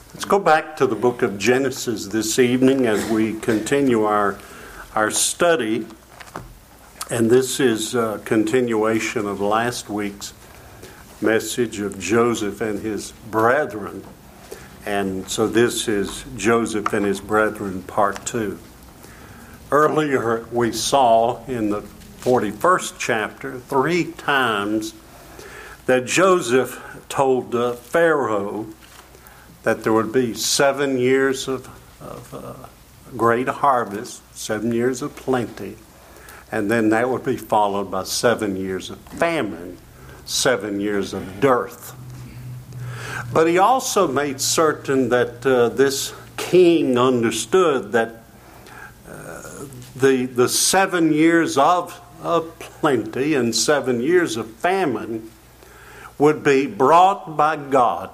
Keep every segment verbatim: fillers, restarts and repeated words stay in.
Let's go back to the book of Genesis this evening as we continue our, our study. And this is a continuation of last week's message of Joseph and his brethren. And so this is Joseph and his brethren, part two. Earlier we saw in the forty-first chapter three times that Joseph told uh, Pharaoh that there would be seven years of, of uh, great harvest, seven years of plenty, and then that would be followed by seven years of famine, seven years of dearth. But he also made certain that uh, this king understood that uh, the the seven years of, of plenty and seven years of famine would be brought by God.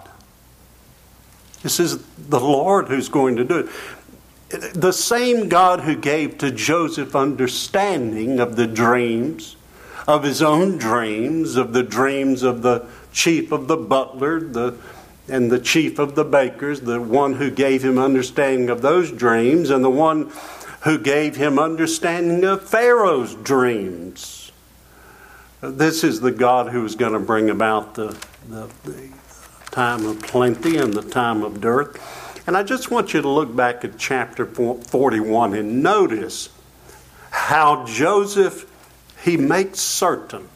This is the Lord who's going to do it. The same God who gave to Joseph understanding of the dreams, of his own dreams, of the dreams of the chief of the butler, the and the chief of the bakers, the one who gave him understanding of those dreams, and the one who gave him understanding of Pharaoh's dreams. This is the God who is going to bring about the, the, the time of plenty and the time of dearth. And I just want you to look back at chapter forty-one and notice how Joseph, he makes certain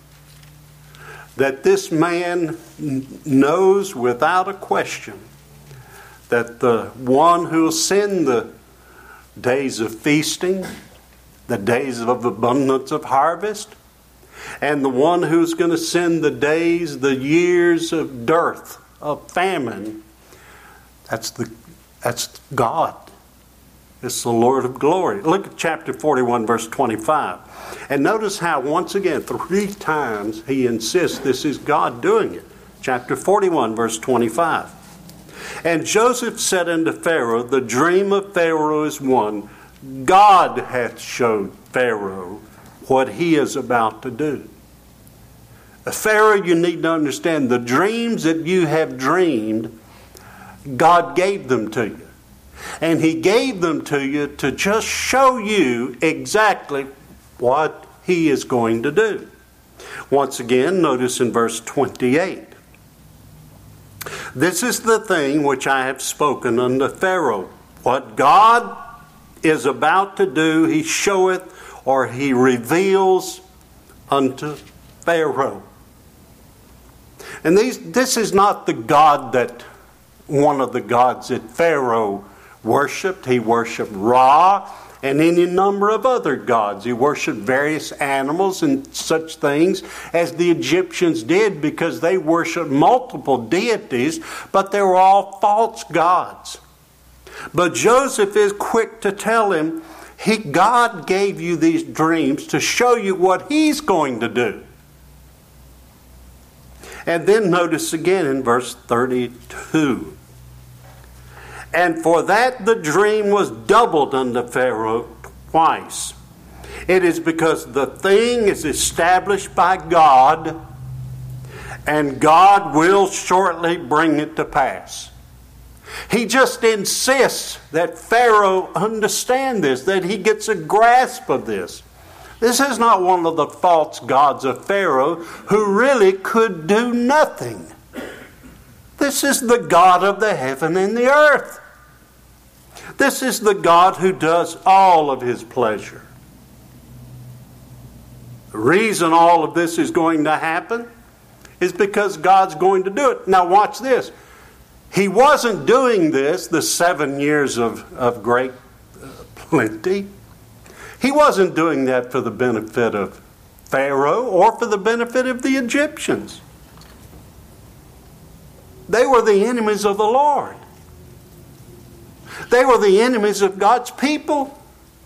that this man knows without a question that the one who will send the days of feasting, the days of abundance of harvest, and the one who's going to send the days, the years of dearth, of famine, that's the that's God. It's the Lord of glory. Look at chapter forty-one, verse twenty-five. And notice how, once again, three times he insists this is God doing it. Chapter forty-one, verse twenty-five. And Joseph said unto Pharaoh, the dream of Pharaoh is one. God hath showed Pharaoh what he is about to do. Pharaoh, you need to understand, the dreams that you have dreamed, God gave them to you. And he gave them to you to just show you exactly what he is going to do. Once again, notice in verse twenty-eight. This is the thing which I have spoken unto Pharaoh. What God is about to do, he showeth or he reveals unto Pharaoh. And these, this is not the God that one of the gods that Pharaoh worshipped. He worshipped Ra and any number of other gods. He worshipped various animals and such things as the Egyptians did, because they worshipped multiple deities, but they were all false gods. But Joseph is quick to tell him, he, God gave you these dreams to show you what he's going to do. And then notice again in verse thirty-two. And for that the dream was doubled unto Pharaoh twice. It is because the thing is established by God, and God will shortly bring it to pass. He just insists that Pharaoh understand this, that he gets a grasp of this. This is not one of the false gods of Pharaoh who really could do nothing. This is the God of the heaven and the earth. This is the God who does all of his pleasure. The reason all of this is going to happen is because God's going to do it. Now watch this. He wasn't doing this, the seven years of, of great uh, plenty. He wasn't doing that for the benefit of Pharaoh or for the benefit of the Egyptians. They were the enemies of the Lord. They were the enemies of God's people.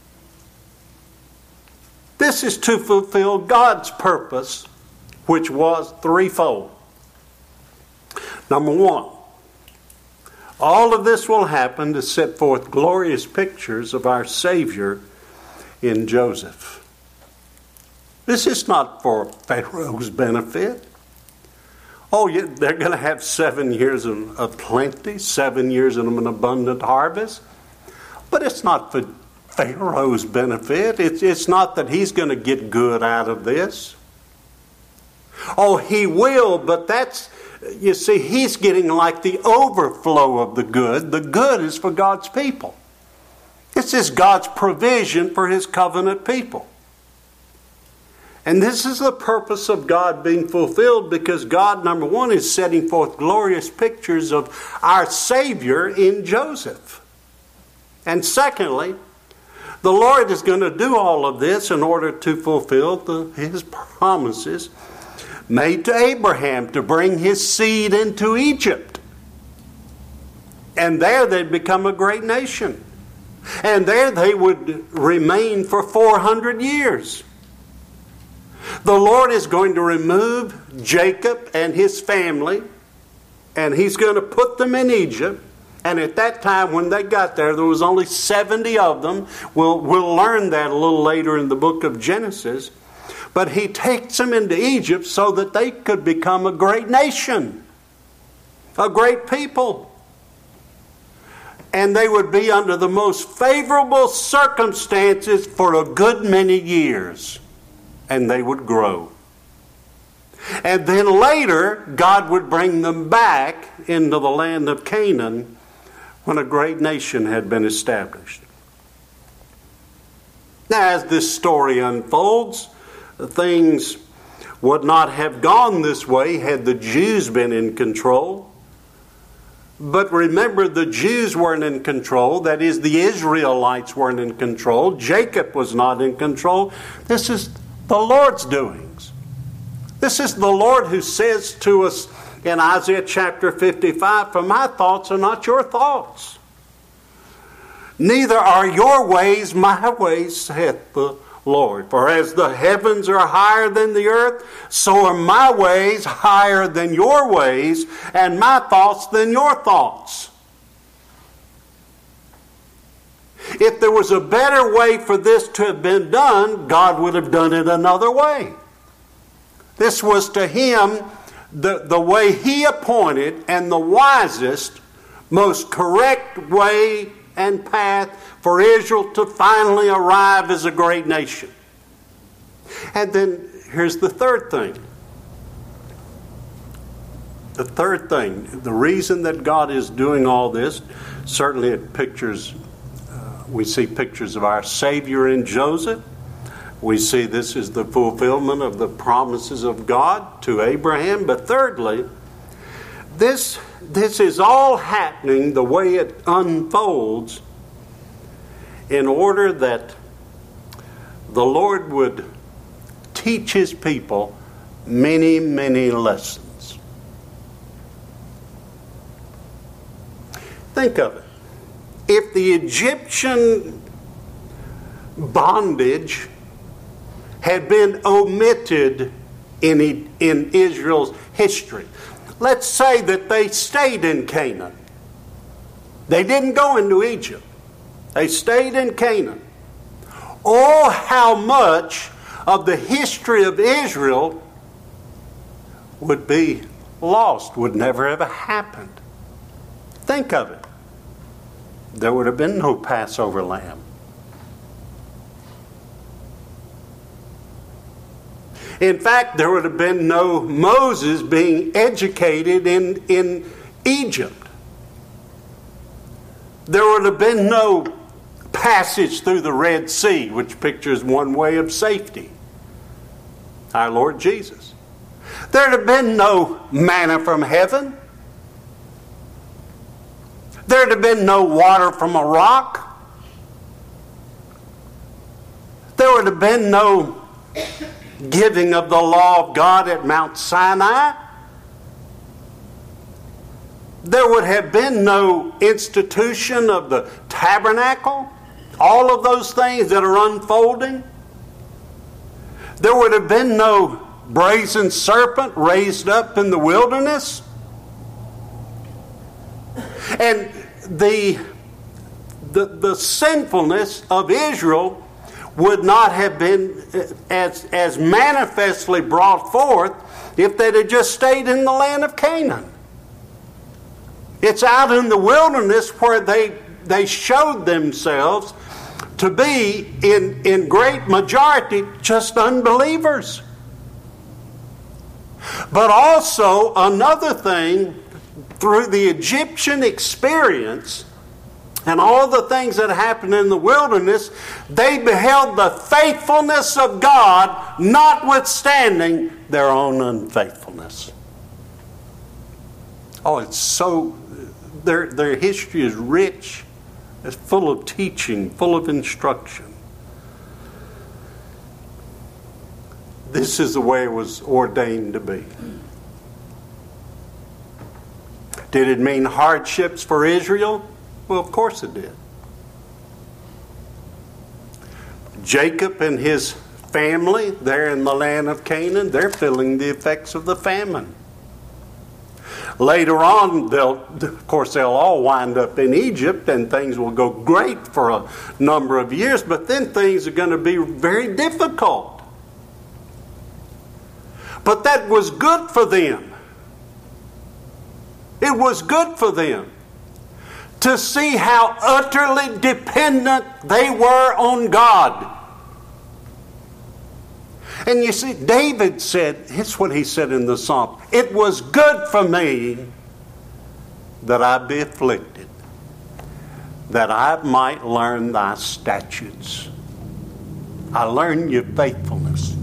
This is to fulfill God's purpose, which was threefold. Number one, all of this will happen to set forth glorious pictures of our Savior in Joseph. This is not for Pharaoh's benefit. Oh, yeah, they're going to have seven years of, of plenty, seven years of an abundant harvest. But it's not for Pharaoh's benefit. It's, it's not that he's going to get good out of this. Oh, he will, but that's, you see, he's getting like the overflow of the good. The good is for God's people. This is God's provision for his covenant people. And this is the purpose of God being fulfilled, because God, number one, is setting forth glorious pictures of our Savior in Joseph. And secondly, the Lord is going to do all of this in order to fulfill the, his promises made to Abraham to bring his seed into Egypt. And there they'd become a great nation. And there they would remain for four hundred years. The Lord is going to remove Jacob and his family, and he's going to put them in Egypt. And at that time, when they got there, there was only seventy of them. We'll, we'll learn that a little later in the book of Genesis. But he takes them into Egypt so that they could become a great nation, a great people. And they would be under the most favorable circumstances for a good many years. And they would grow. And then later, God would bring them back into the land of Canaan when a great nation had been established. Now, as this story unfolds, things would not have gone this way had the Jews been in control. But remember, the Jews weren't in control. That is, the Israelites weren't in control. Jacob was not in control. This is the Lord's doings. This is the Lord who says to us in Isaiah chapter fifty-five, "For my thoughts are not your thoughts, neither are your ways my ways, saith the Lord. For as the heavens are higher than the earth, so are my ways higher than your ways, and my thoughts than your thoughts." If there was a better way for this to have been done, God would have done it another way. This was to him the, the way he appointed and the wisest, most correct way and path for Israel to finally arrive as a great nation. And then here's the third thing. The third thing, the reason that God is doing all this, certainly it pictures, uh, we see pictures of our Savior in Joseph. We see this is the fulfillment of the promises of God to Abraham. But thirdly, this, this is all happening the way it unfolds in order that the Lord would teach his people many, many lessons. Think of it. If the Egyptian bondage had been omitted in, in Israel's history, let's say that they stayed in Canaan. They didn't go into Egypt. They stayed in Canaan. Oh, how much of the history of Israel would be lost, would never have happened. Think of it. There would have been no Passover lamb. In fact, there would have been no Moses being educated in, in Egypt. There would have been no passage through the Red Sea, which pictures one way of safety, our Lord Jesus. There would have been no manna from heaven. There would have been no water from a rock. There would have been no giving of the law of God at Mount Sinai. There would have been no institution of the tabernacle. All of those things that are unfolding. There would have been no brazen serpent raised up in the wilderness. And the, the, the sinfulness of Israel would not have been as, as manifestly brought forth if they'd have just stayed in the land of Canaan. It's out in the wilderness where they, they showed themselves to be, in, in great majority, just unbelievers. But also, another thing, through the Egyptian experience and all the things that happened in the wilderness, they beheld the faithfulness of God, notwithstanding their own unfaithfulness. Oh, it's so, their, their history is rich. It's full of teaching, full of instruction. This is the way it was ordained to be. Did it mean hardships for Israel? Well, of course it did. Jacob and his family, there in the land of Canaan, they're feeling the effects of the famine. Later on, they'll, of course, they'll all wind up in Egypt and things will go great for a number of years, but then things are going to be very difficult. But that was good for them. It was good for them to see how utterly dependent they were on God. And you see, David said, here's what he said in the Psalm, "It was good for me that I be afflicted, that I might learn thy statutes." I learned your faithfulness.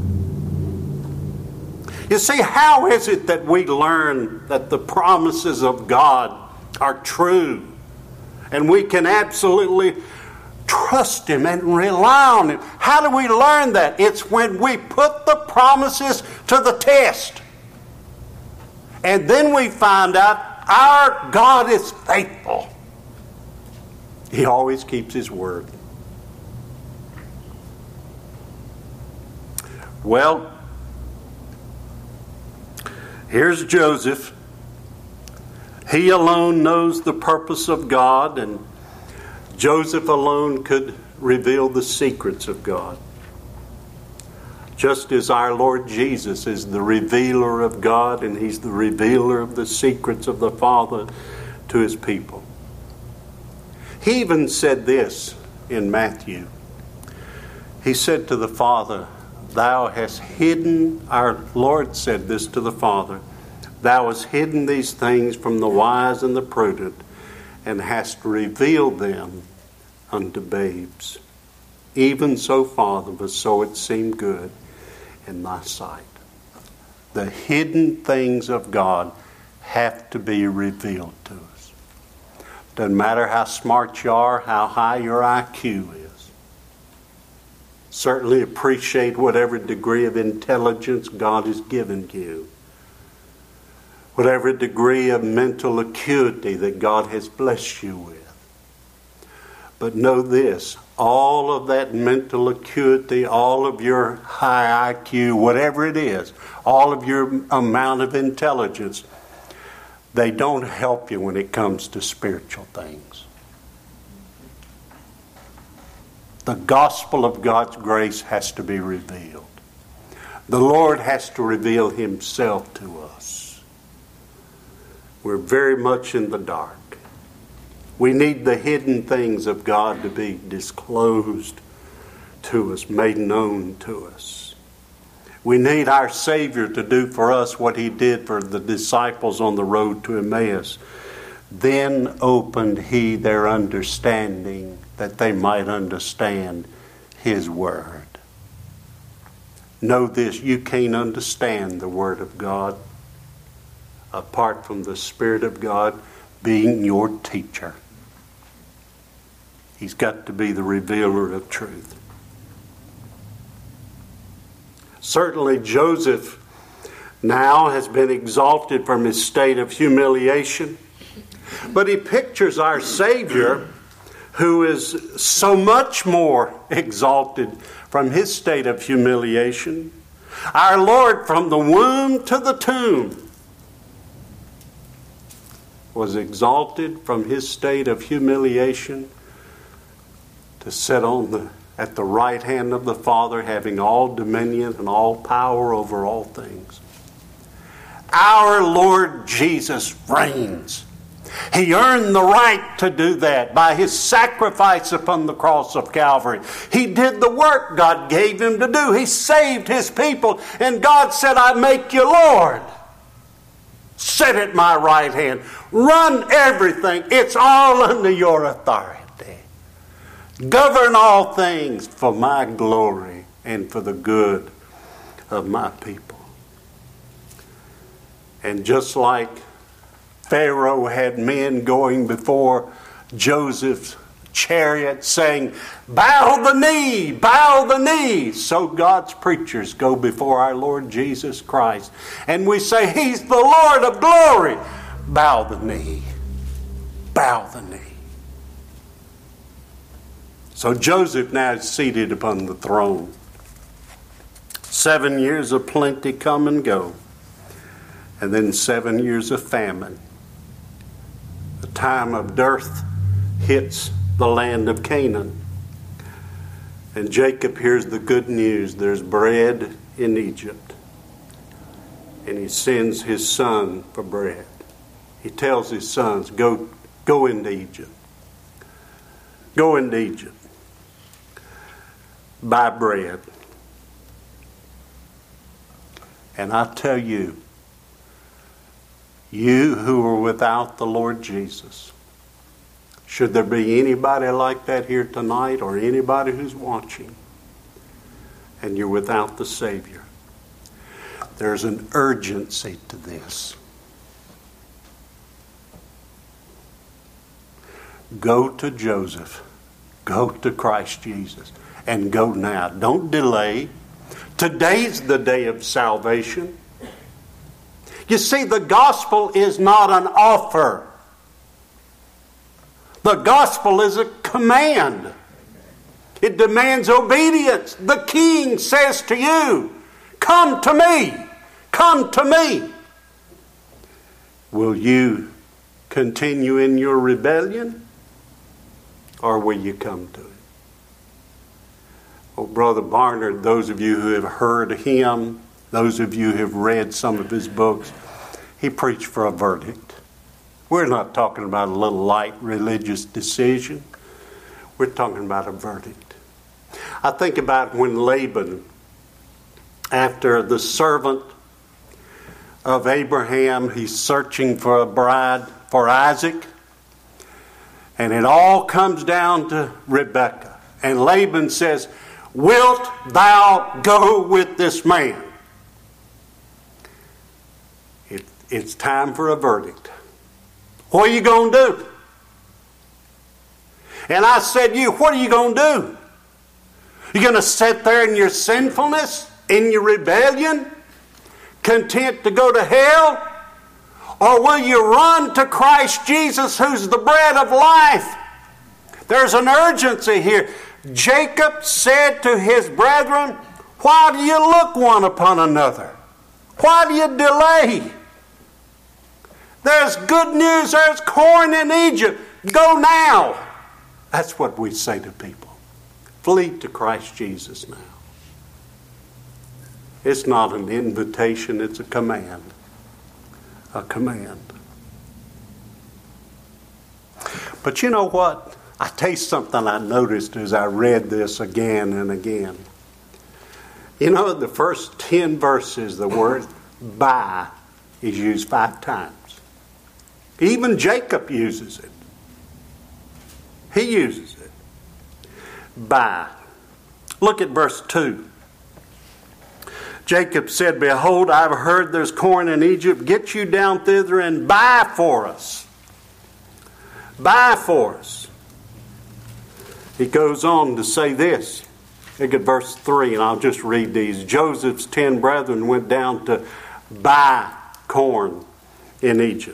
You see, how is it that we learn that the promises of God are true and we can absolutely trust Him and rely on Him? How do we learn that? It's when we put the promises to the test. And then we find out our God is faithful. He always keeps His word. Well, here's Joseph. He alone knows the purpose of God, and Joseph alone could reveal the secrets of God. Just as our Lord Jesus is the revealer of God, and He's the revealer of the secrets of the Father to His people. He even said this in Matthew. He said to the Father, "Thou hast hidden," our Lord said this to the Father, "Thou hast hidden these things from the wise and the prudent, and hast revealed them unto babes. Even so, Father, but so it seemed good in thy sight." The hidden things of God have to be revealed to us. Doesn't matter how smart you are, how high your I Q is. Certainly appreciate whatever degree of intelligence God has given you. Whatever degree of mental acuity that God has blessed you with. But know this, all of that mental acuity, all of your high I Q, whatever it is, all of your amount of intelligence, they don't help you when it comes to spiritual things. The gospel of God's grace has to be revealed. The Lord has to reveal Himself to us. We're very much in the dark. We need the hidden things of God to be disclosed to us, made known to us. We need our Savior to do for us what He did for the disciples on the road to Emmaus. Then opened He their understanding that they might understand His Word. Know this, you can't understand the Word of God apart from the Spirit of God being your teacher. He's got to be the revealer of truth. Certainly Joseph now has been exalted from his state of humiliation, but he pictures our Savior who is so much more exalted from His state of humiliation. Our Lord, from the womb to the tomb, was exalted from His state of humiliation to sit on the at the right hand of the Father, having all dominion and all power over all things. Our Lord Jesus reigns. He earned the right to do that by His sacrifice upon the cross of Calvary. He did the work God gave Him to do. He saved His people, and God said, I make you Lord. Sit at my right hand. Run everything. It's all under your authority. Govern all things for my glory and for the good of my people. And just like Pharaoh had men going before Joseph's chariot saying, bow the knee, bow the knee. So God's preachers go before our Lord Jesus Christ. And we say, He's the Lord of glory. Bow the knee. Bow the knee. So Joseph now is seated upon the throne. Seven years of plenty come and go. And then seven years of famine. The time of dearth hits the land of Canaan. And Jacob hears the good news. There's bread in Egypt. And he sends his son for bread. He tells his sons, go, go into Egypt. Go into Egypt. Buy bread. And I tell you, you who are without the Lord Jesus, should there be anybody like that here tonight or anybody who's watching and you're without the Savior, there's an urgency to this. Go to Joseph. Go to Christ Jesus. And go now. Don't delay. Today's the day of salvation. You see, the gospel is not an offer. The gospel is a command. It demands obedience. The King says to you, come to me. Come to me. Will you continue in your rebellion? Or will you come to it? Oh, Brother Barnard, those of you who have heard him, those of you who have read some of his books, he preached for a verdict. We're not talking about a little light religious decision. We're talking about a verdict. I think about when Laban, after the servant of Abraham, he's searching for a bride for Isaac, and it all comes down to Rebekah. And Laban says, wilt thou go with this man? It, it's time for a verdict. What are you going to do? And I said, you, what are you going to do? You're going to sit there in your sinfulness, in your rebellion, content to go to hell? Or will you run to Christ Jesus, who's the bread of life? There's an urgency here. Jacob said to his brethren, why do you look one upon another? Why do you delay? There's good news. There's corn in Egypt. Go now. That's what we say to people. Flee to Christ Jesus now. It's not an invitation. It's a command. A command. But you know what? I tell you something I noticed as I read this again and again. You know, the first ten verses, the word buy is used five times. Even Jacob uses it. He uses it. Buy. Look at verse two. Jacob said, behold, I have heard there's corn in Egypt. Get you down thither and buy for us. Buy for us. He goes on to say this. Look at verse three, and I'll just read these. Joseph's ten brethren went down to buy corn in Egypt.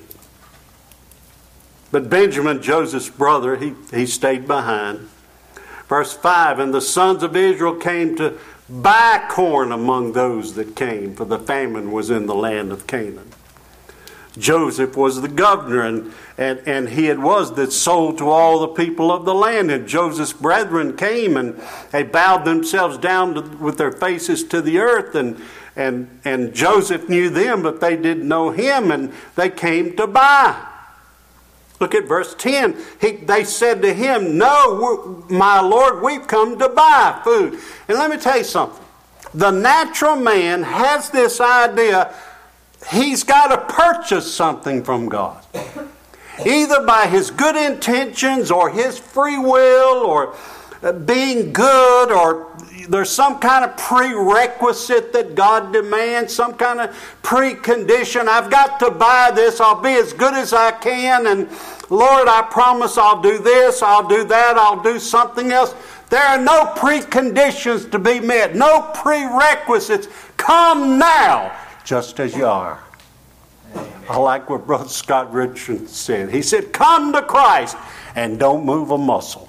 But Benjamin, Joseph's brother, he, he stayed behind. Verse five, and the sons of Israel came to buy corn among those that came, for the famine was in the land of Canaan. Joseph was the governor, and, and, and he it was that sold to all the people of the land. And Joseph's brethren came, and they bowed themselves down to, with their faces to the earth. And, and, and Joseph knew them, but they didn't know him, and they came to buy. Look at verse ten. He, they said to him, "No, my Lord, we've come to buy food." And let me tell you something. The natural man has this idea he's got to purchase something from God. Either by his good intentions or his free will or being good, or there's some kind of prerequisite that God demands, some kind of precondition. I've got to buy this. I'll be as good as I can. And Lord, I promise I'll do this, I'll do that, I'll do something else. There are no preconditions to be met, no prerequisites. Come now, just as you are. I like what Brother Scott Richardson said. He said, come to Christ and don't move a muscle.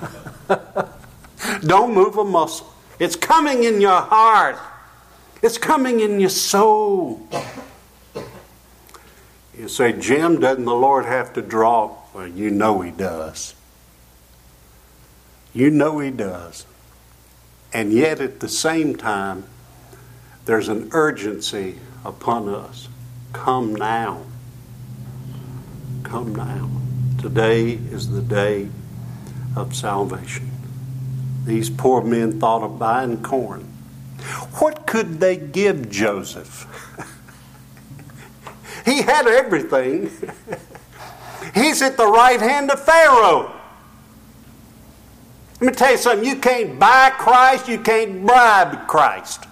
Don't move a muscle. It's coming in your heart. It's coming in your soul. You say, Jim, doesn't the Lord have to draw? Well, you know He does. You know He does. And yet at the same time, there's an urgency upon us. Come now. Come now. Today is the day of salvation. These poor men thought of buying corn. What could they give Joseph? He had everything. He's at the right hand of Pharaoh. Let me tell you something. You can't buy Christ. You can't bribe Christ.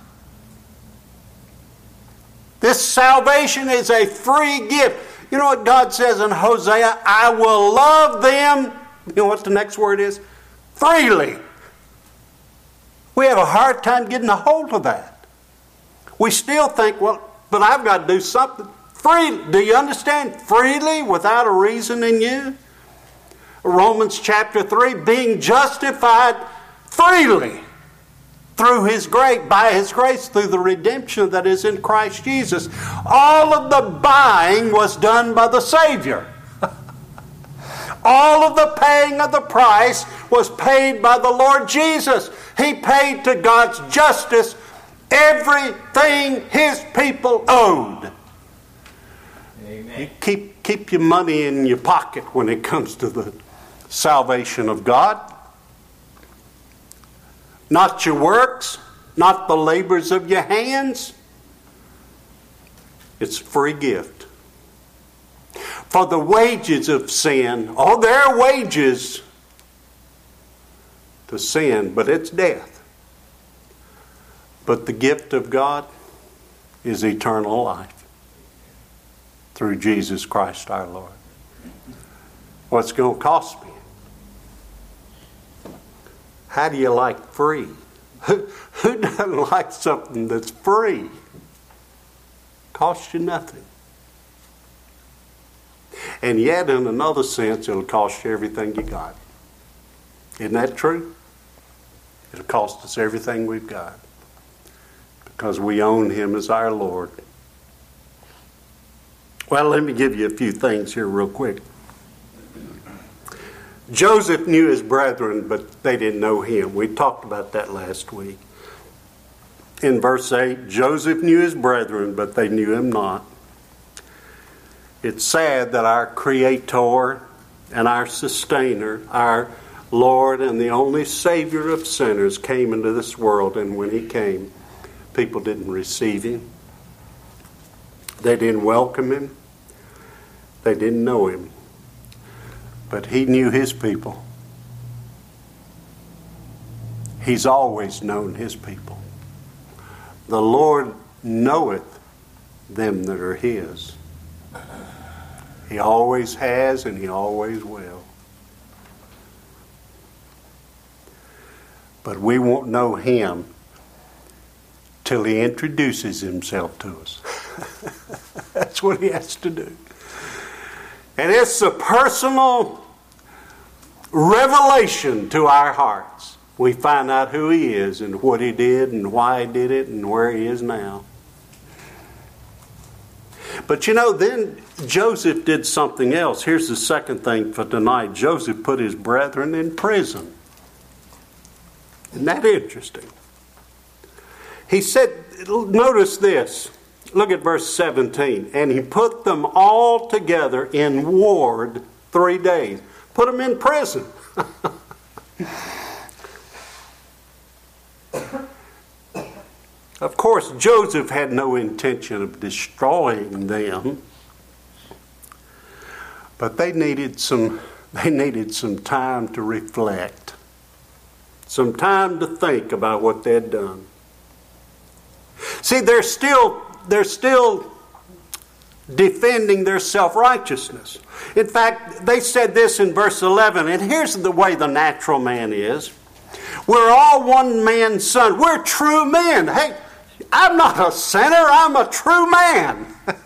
This salvation is a free gift. You know what God says in Hosea? I will love them. You know what the next word is? Freely. We have a hard time getting a hold of that. We still think, well, but I've got to do something. Free. Do you understand? Freely, without a reason in you. Romans chapter three, being justified freely through His grace, by His grace, through the redemption that is in Christ Jesus. All of the buying was done by the Savior. All of the paying of the price was paid by the Lord Jesus. He paid to God's justice everything His people owed. Amen. You keep, keep your money in your pocket when it comes to the salvation of God. Not your works, not the labors of your hands. It's a free gift. For the wages of sin, oh, there are wages to sin, but it's death. But the gift of God is eternal life through Jesus Christ our Lord. What's it going to cost me? How do you like free? Who, who doesn't like something that's free? Costs you nothing. And yet, in another sense, it'll cost you everything you got. Isn't that true? It'll cost us everything we've got. Because we own Him as our Lord. Well, let me give you a few things here real quick. Joseph knew his brethren, but they didn't know him. We talked about that last week. In verse eight, Joseph knew his brethren, but they knew him not. It's sad that our Creator and our Sustainer, our Lord and the only Savior of sinners, came into this world, and when He came, people didn't receive Him. They didn't welcome Him. They didn't know Him. But He knew His people. He's always known His people. The Lord knoweth them that are His. He always has and He always will. But we won't know Him till He introduces Himself to us. That's what He has to do. And it's a personal revelation to our hearts. We find out who He is and what He did and why He did it and where He is now. But you know, then Joseph did something else. Here's the second thing for tonight. Joseph put his brethren in prison. Isn't that interesting? He said, notice this. Look at verse seventeen. And he put them all together in ward three days. Put them in prison. Of course, Joseph had no intention of destroying them, but they needed some, they needed some time to reflect, some time to think about what they'd done. See, they're still, they're still defending their self-righteousness. In fact, they said this in verse eleven, and here's the way the natural man is. We're all one man's son. We're true men. Hey, I'm not a sinner. I'm a true man.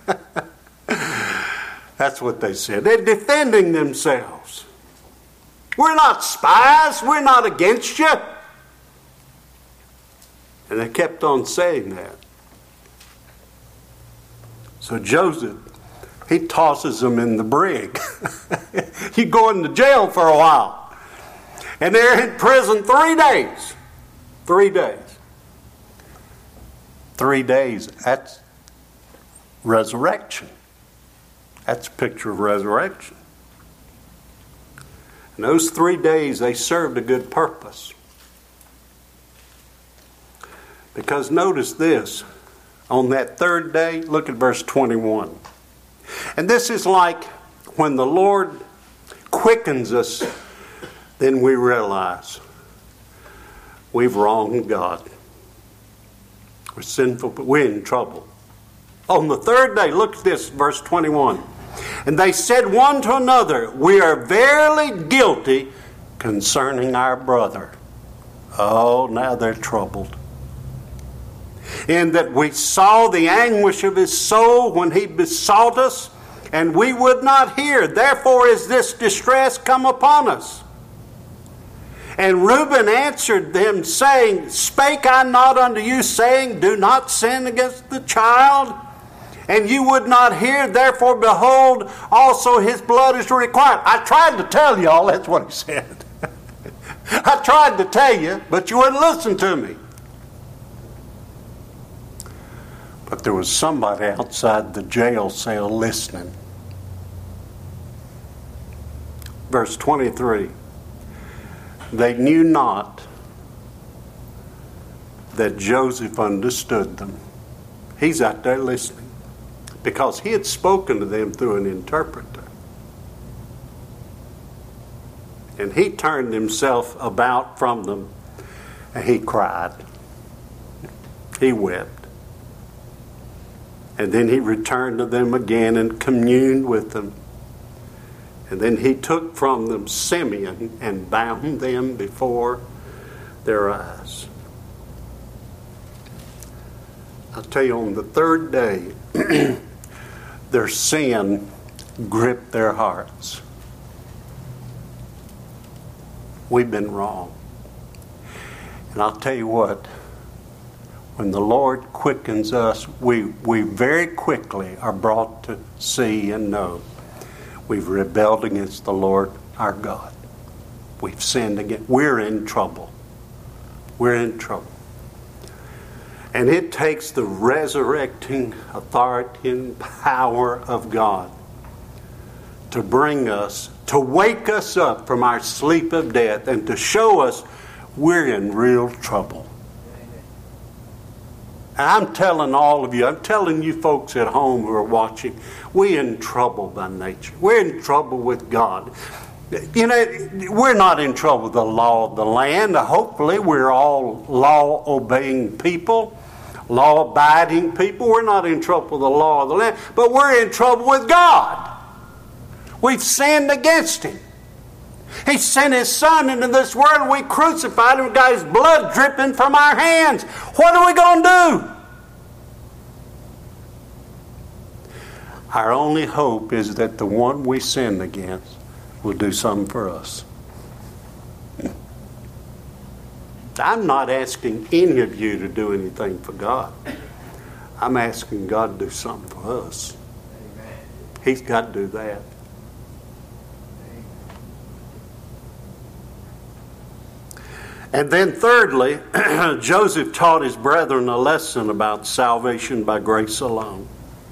That's what they said. They're defending themselves. We're not spies. We're not against you. And they kept on saying that. So Joseph, he tosses them in the brig. You go into jail for a while. And they're in prison three days. Three days. Three days. That's resurrection. That's a picture of resurrection. And those three days, they served a good purpose. Because notice this. On that third day, look at verse twenty-one. And this is like when the Lord quickens us, then we realize we've wronged God. We're sinful, but we're in trouble. On the third day, look at this, verse twenty-one. And they said one to another, we are verily guilty concerning our brother. Oh, now they're troubled. In that we saw the anguish of his soul when he besought us, and we would not hear. Therefore is this distress come upon us. And Reuben answered them, saying, Spake I not unto you, saying, Do not sin against the child? And you would not hear, therefore behold, also his blood is required. I tried to tell y'all, that's what he said. I tried to tell you, but you wouldn't listen to me. But there was somebody outside the jail cell listening. Verse twenty-three. They knew not that Joseph understood them. He's out there listening because he had spoken to them through an interpreter. And he turned himself about from them and he cried. He wept. And then he returned to them again and communed with them. And then he took from them Simeon and bound them before their eyes. I'll tell you, on the third day, their sin gripped their hearts. We've been wrong. And I'll tell you what, when the Lord quickens us, we, we very quickly are brought to see and know we've rebelled against the Lord our God. We've sinned against. We're in trouble. We're in trouble. And it takes the resurrecting authority and power of God to bring us, to wake us up from our sleep of death and to show us we're in real trouble. And I'm telling all of you, I'm telling you folks at home who are watching, we're in trouble by nature. We're in trouble with God. You know, we're not in trouble with the law of the land. Hopefully we're all law-obeying people, law-abiding people. We're not in trouble with the law of the land, but we're in trouble with God. We've sinned against Him. He sent His Son into this world and we crucified Him and got His blood dripping from our hands. What are we going to do? Our only hope is that the one we sinned against will do something for us. I'm not asking any of you to do anything for God. I'm asking God to do something for us. He's got to do that. And then thirdly, Joseph taught his brethren a lesson about salvation by grace alone.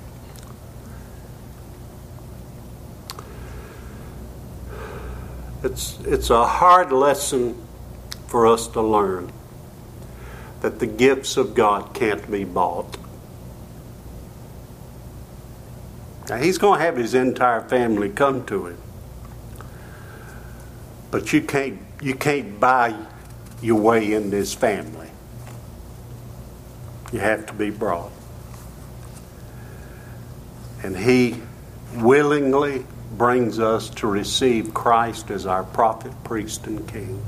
It's, it's a hard lesson for us to learn that the gifts of God can't be bought. Now, he's going to have his entire family come to him. But you can't, you can't buy your way in this family. You have to be brought. And he willingly brings us to receive Christ as our prophet, priest, and king.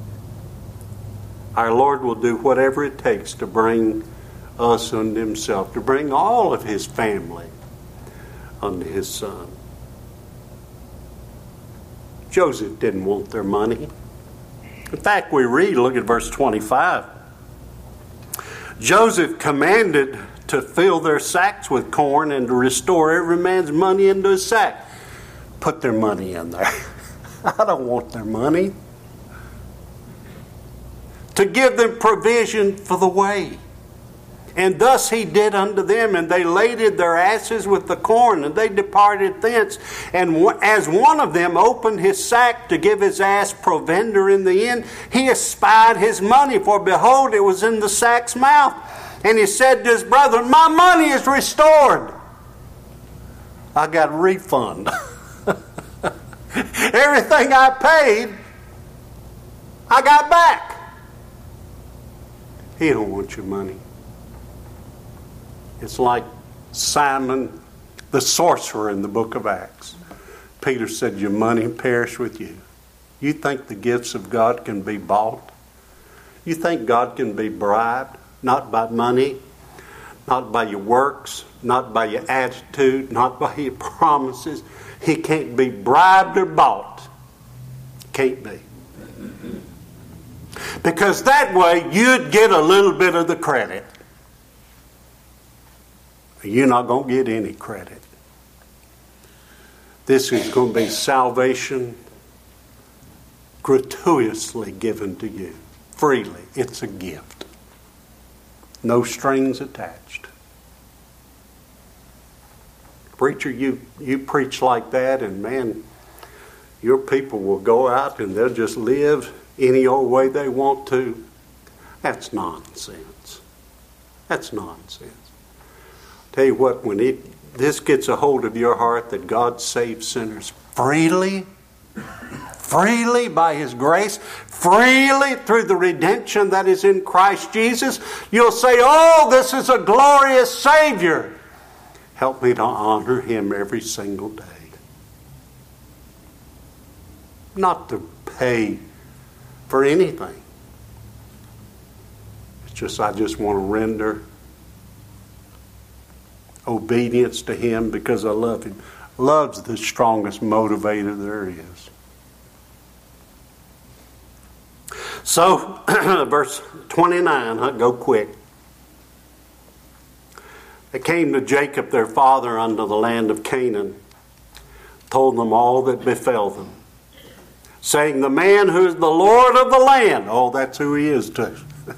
Our Lord will do whatever it takes to bring us unto himself, to bring all of his family unto his son. Joseph didn't want their money. In fact, we read, look at verse twenty-five. Joseph commanded to fill their sacks with corn and to restore every man's money into his sack. Put their money in there. I don't want their money. To give them provision for the way. And thus he did unto them, and they laded their asses with the corn, and they departed thence. And as one of them opened his sack to give his ass provender in the inn, he espied his money, for behold, it was in the sack's mouth. And he said to his brethren, my money is restored. I got a refund. Everything I paid, I got back. He don't want your money. It's like Simon the sorcerer in the book of Acts. Peter said, your money perish with you. You think the gifts of God can be bought? You think God can be bribed? Not by money, not by your works, not by your attitude, not by your promises. He can't be bribed or bought. Can't be. Because that way you'd get a little bit of the credit. You're not going to get any credit. This is going to be salvation gratuitously given to you. Freely. It's a gift. No strings attached. Preacher, you, you preach like that, and man, your people will go out and they'll just live any old way they want to. That's nonsense. That's nonsense. Tell you what, when it, this gets a hold of your heart that God saves sinners freely, freely by his grace, freely through the redemption that is in Christ Jesus, you'll say, oh, this is a glorious Savior. Help me to honor him every single day. Not to pay for anything. It's just, I just want to render obedience to him because I love him. Love's the strongest motivator there is. So, verse twenty-nine, I'll go quick. They came to Jacob their father unto the land of Canaan, told them all that befell them, saying, the man who is the Lord of the land, oh, that's who he is too.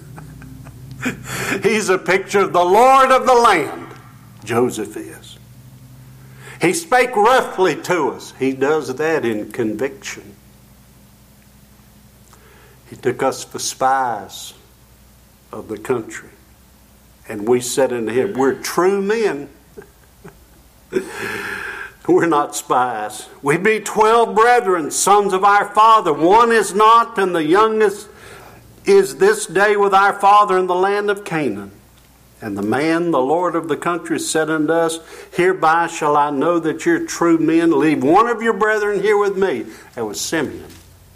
He's a picture of the Lord of the land. Joseph is. He spake roughly to us. He does that in conviction. He took us for spies of the country. And we said unto him, we're true men. We're not spies. We be twelve brethren, sons of our father. One is not, and the youngest is this day with our father in the land of Canaan. And the man, the Lord of the country, said unto us, hereby shall I know that you're true men. Leave one of your brethren here with me. That was Simeon.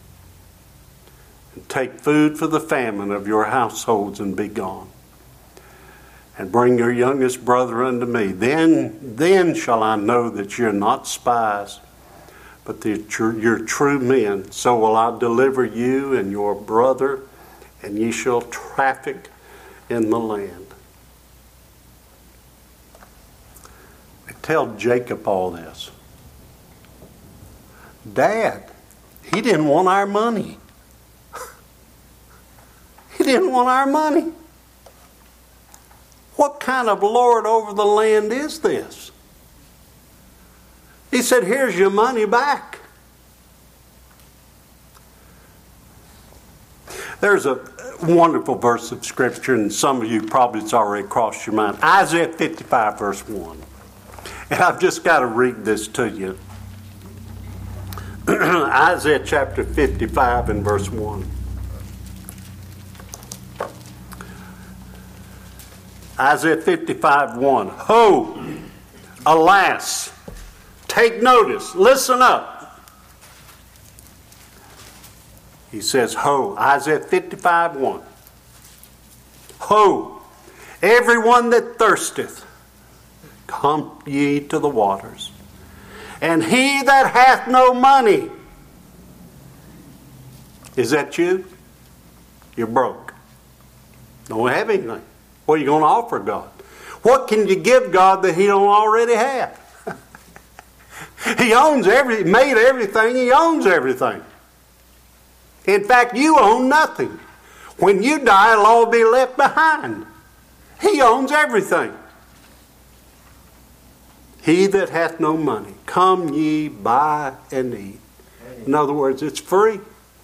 And take food for the famine of your households and be gone. And bring your youngest brother unto me. Then, then shall I know that you're not spies, but that you're, you're true men. So will I deliver you and your brother, and ye shall traffic in the land. Tell Jacob all this. Dad, he didn't want our money. He didn't want our money. What kind of Lord over the land is this? He said, here's your money back. There's a wonderful verse of Scripture, and some of you probably it's already crossed your mind. Isaiah fifty-five, verse one. And I've just got to read this to you. Isaiah chapter fifty-five and verse one. Isaiah fifty-five, one. Ho, alas, take notice, listen up. He says, ho, Isaiah fifty-five, one. Ho, everyone that thirsteth, come ye to the waters. And he that hath no money. Is that you? You're broke. Don't have anything. What are you going to offer God? What can you give God that he don't already have? He owns every, made everything. He owns everything. In fact, you own nothing. When you die, it'll all be left behind. He owns everything. He that hath no money, come ye buy and eat. In other words, it's free.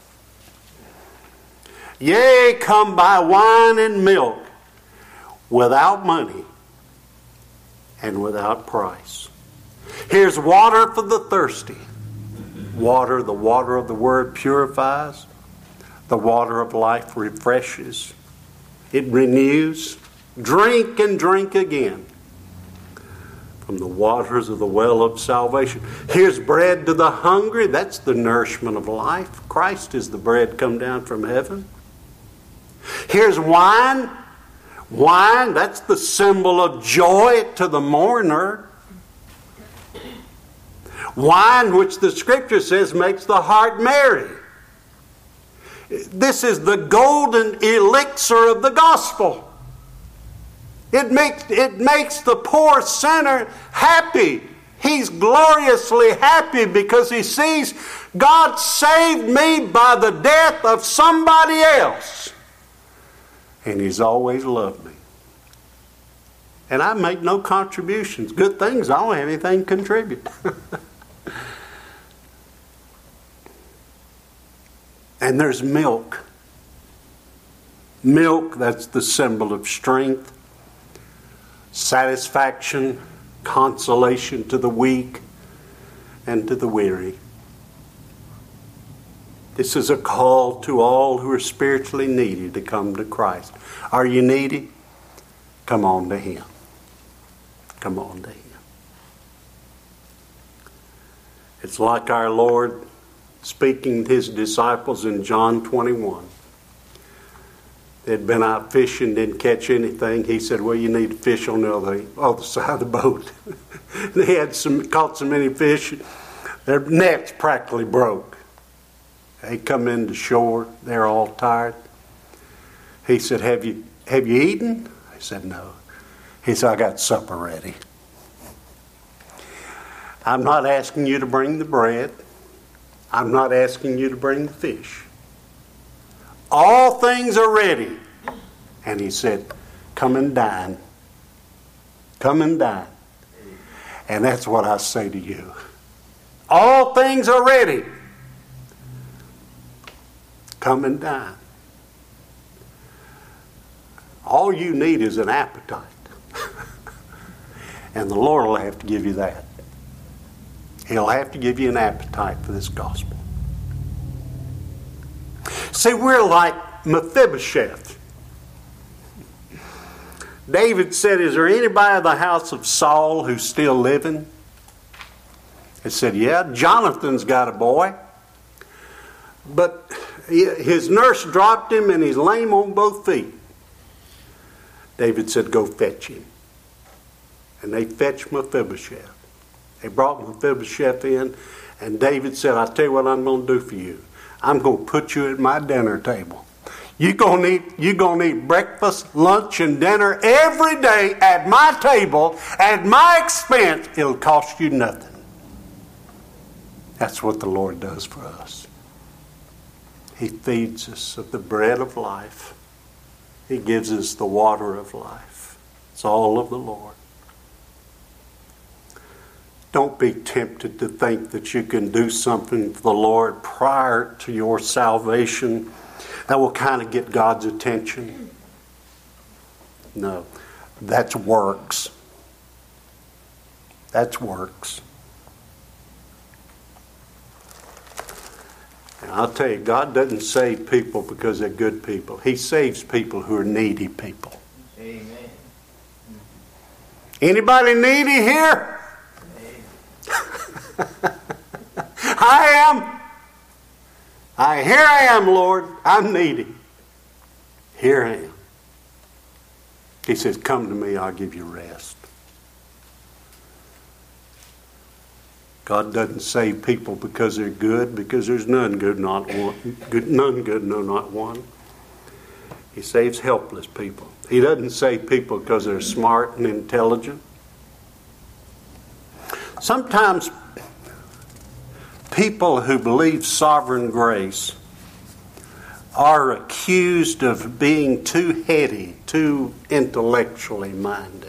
Yea, come buy wine and milk without money and without price. Here's water for the thirsty. Water, the water of the Word purifies. The water of life refreshes. It renews. Drink and drink again from the waters of the well of salvation. Here's bread to the hungry. That's the nourishment of life. Christ is the bread come down from heaven. Here's wine. Wine, that's the symbol of joy to the mourner. Wine, which the Scripture says makes the heart merry. This is the golden elixir of the gospel. It makes, it makes the poor sinner happy. He's gloriously happy because he sees God saved me by the death of somebody else. And he's always loved me. And I make no contributions. Good things, I don't have anything to contribute. And there's milk. Milk, that's the symbol of strength, satisfaction, consolation to the weak and to the weary. This is a call to all who are spiritually needy to come to Christ. Are you needy? Come on to Him. Come on to Him. It's like our Lord speaking to His disciples in John twenty-one. They'd been out fishing, didn't catch anything. He said, well, you need to fish on the other, other side of the boat. They had some, caught so many fish, their nets practically broke. They come into shore, they're all tired. He said, have you, have you eaten? I said, no. He said, I got supper ready. I'm not asking you to bring the bread. I'm not asking you to bring the fish. All things are ready. And he said, come and dine. Come and dine. And that's what I say to you. All things are ready. Come and dine. All you need is an appetite. And the Lord will have to give you that. He'll have to give you an appetite for this gospel. See, we're like Mephibosheth. David said, is there anybody in the house of Saul who's still living? He said, yeah, Jonathan's got a boy. But his nurse dropped him and he's lame on both feet. David said, go fetch him. And they fetched Mephibosheth. They brought Mephibosheth in, and David said, I'll tell you what I'm going to do for you. I'm going to put you at my dinner table. You're going to eat, you're going to eat breakfast, lunch, and dinner every day at my table, at my expense. It'll cost you nothing. That's what the Lord does for us. He feeds us of the bread of life. He gives us the water of life. It's all of the Lord. Don't be tempted to think that you can do something for the Lord prior to your salvation that will kind of get God's attention. No, that's works. That's works. And I'll tell you, God doesn't save people because they're good people. He saves people who are needy people. Amen. Anybody needy here? I am. I here I am, Lord. I'm needy. Here I am. He says, come to me, I'll give you rest. God doesn't save people because they're good, because there's none good, not one. Good, none good, no, not one. He saves helpless people. He doesn't save people because they're smart and intelligent. Sometimes people who believe sovereign grace are accused of being too heady, too intellectually minded.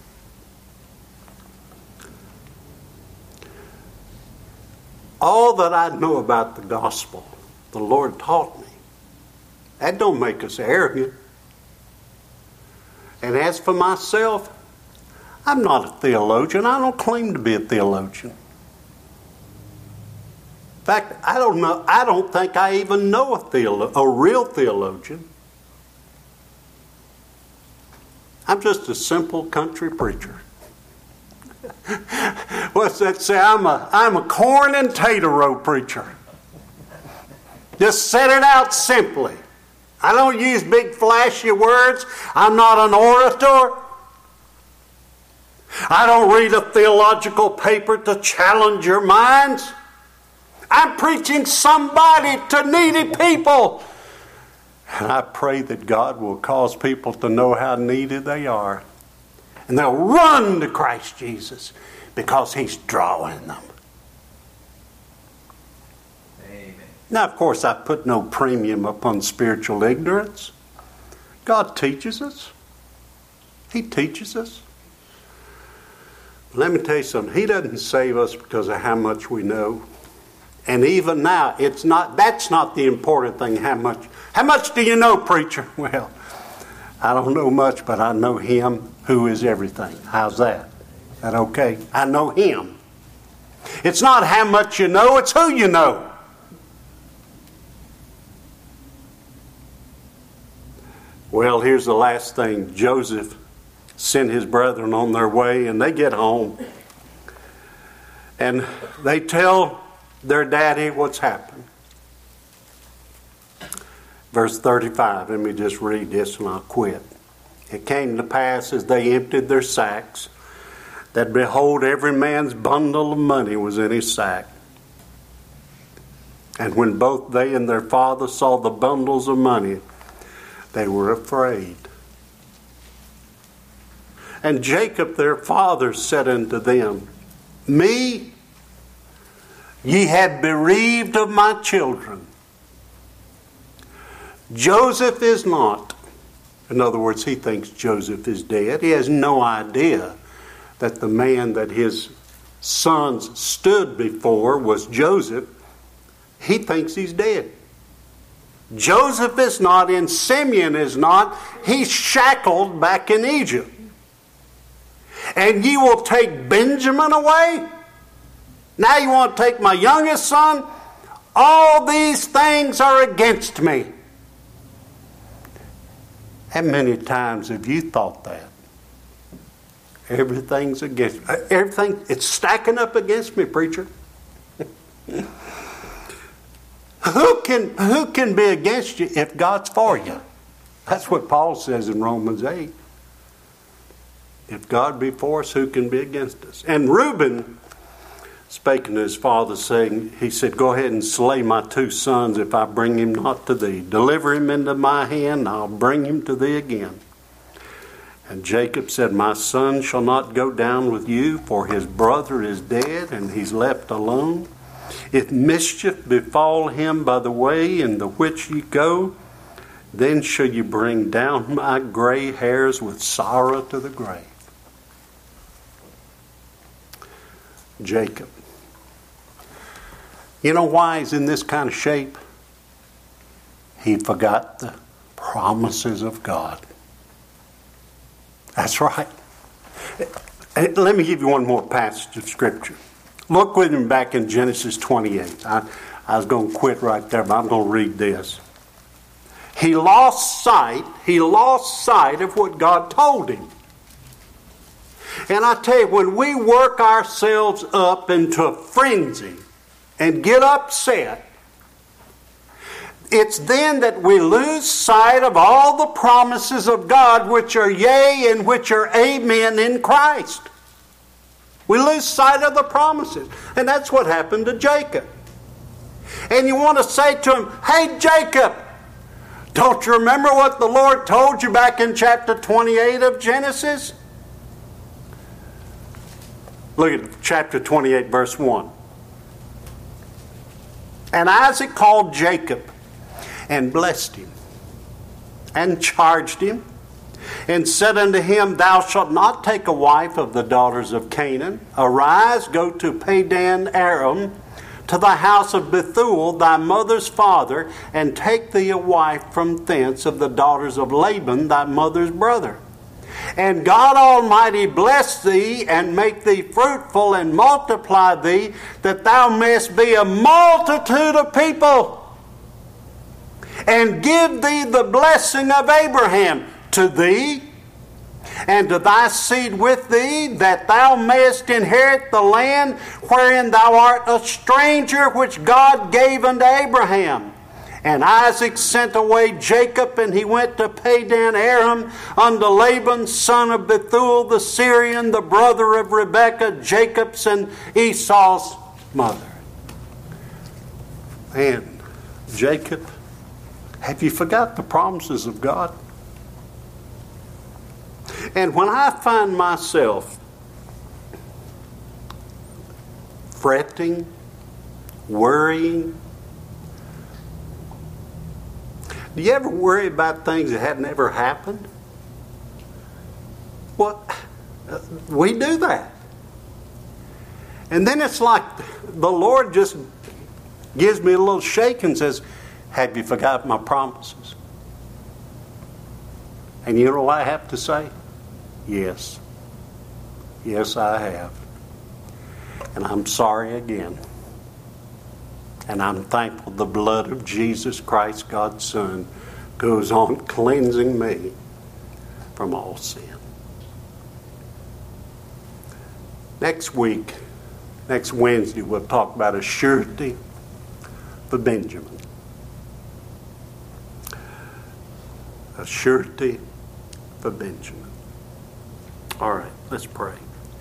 All that I know about the gospel, the Lord taught me. That don't make us arrogant. And as for myself, I'm not a theologian. I don't claim to be a theologian. In fact, I don't know. I don't think I even know a theolo- a real theologian. I'm just a simple country preacher. What's that say? I'm a I'm a corn and tater row preacher. Just set it out simply. I don't use big flashy words. I'm not an orator. I don't read a theological paper to challenge your minds. I'm preaching somebody to needy people. And I pray that God will cause people to know how needy they are. And they'll run to Christ Jesus because He's drawing them. Amen. Now, of course, I put no premium upon spiritual ignorance. God teaches us. He teaches us. Let me tell you something. He doesn't save us because of how much we know. And even now, it's not. That's not the important thing, how much. How much do you know, preacher? Well, I don't know much, but I know Him who is everything. How's that? Is that okay? I know Him. It's not how much you know, it's who you know. Well, here's the last thing. Joseph sent his brethren on their way, and they get home. And they tell their daddy what's happened. Verse thirty-five, let me just read this and I'll quit. It came to pass as they emptied their sacks, that behold, every man's bundle of money was in his sack. And when both they and their father saw the bundles of money, they were afraid. And Jacob their father said unto them, Me, ye have bereaved of my children. Joseph is not. In other words, he thinks Joseph is dead. He has no idea that the man that his sons stood before was Joseph. He thinks he's dead. Joseph is not, and Simeon is not. He's shackled back in Egypt. And ye will take Benjamin away? Now you want to take my youngest son? All these things are against me. How many times have you thought that? Everything's against me. Everything, it's stacking up against me, preacher. Who can, who can be against you if God's for you? That's what Paul says in Romans eight. If God be for us, who can be against us? And Reuben spake to his father, saying, he said, Go ahead and slay my two sons if I bring him not to thee. Deliver him into my hand, and I'll bring him to thee again. And Jacob said, My son shall not go down with you, for his brother is dead, and he's left alone. If mischief befall him by the way in the which ye go, then shall you bring down my gray hairs with sorrow to the grave. Jacob. You know why he's in this kind of shape? He forgot the promises of God. That's right. Let me give you one more passage of Scripture. Look with me back in Genesis twenty-eight. I, I was going to quit right there, but I'm going to read this. He lost sight, he lost sight of what God told him. And I tell you, when we work ourselves up into a frenzy and get upset, it's then that we lose sight of all the promises of God, which are yea and which are amen in Christ. We lose sight of the promises. And that's what happened to Jacob. And you want to say to him, hey Jacob, don't you remember what the Lord told you back in chapter twenty-eight of Genesis? Look at chapter twenty-eight, verse one. And Isaac called Jacob and blessed him and charged him and said unto him, Thou shalt not take a wife of the daughters of Canaan. Arise, go to Padan Aram, to the house of Bethuel, thy mother's father, and take thee a wife from thence of the daughters of Laban, thy mother's brother. And God Almighty bless thee, and make thee fruitful, and multiply thee, that thou mayest be a multitude of people. And give thee the blessing of Abraham to thee, and to thy seed with thee, that thou mayest inherit the land wherein thou art a stranger, which God gave unto Abraham. And Isaac sent away Jacob, and he went to Padan Aram unto Laban, son of Bethuel the Syrian, the brother of Rebekah, Jacob's and Esau's mother. And Jacob, have you forgot the promises of God? And when I find myself fretting, worrying, do you ever worry about things that hadn't ever happened? Well, we do that. And then it's like the Lord just gives me a little shake and says, have you forgot my promises? And you know what I have to say? Yes. Yes, I have. And I'm sorry again. And I'm thankful the blood of Jesus Christ, God's Son, goes on cleansing me from all sin. Next week, next Wednesday, we'll talk about a surety for Benjamin. A surety for Benjamin. All right, let's pray.